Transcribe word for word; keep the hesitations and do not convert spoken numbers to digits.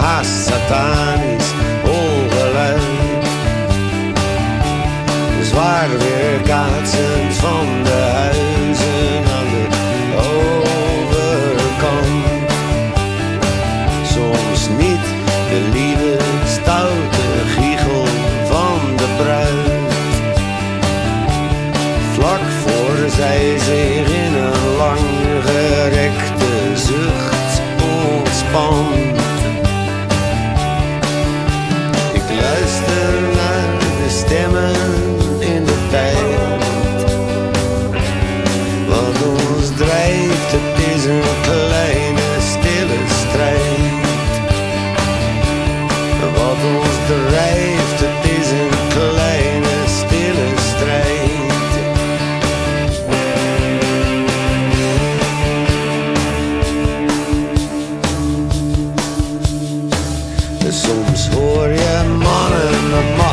haast satanisch ongeluid. Zwaar weerkaatsend van de huizen aan de overkant. Soms niet de lieve stoute giechel van de bruid. Vlak voor zij zich in een langgerekte zucht ontspant. Ik luister naar de stemmen in de tijd. Wat ons drijft, het is een kleine stille strijd. Wat ons drijft, het is een kleine stille strijd. Soms hoor je mannen op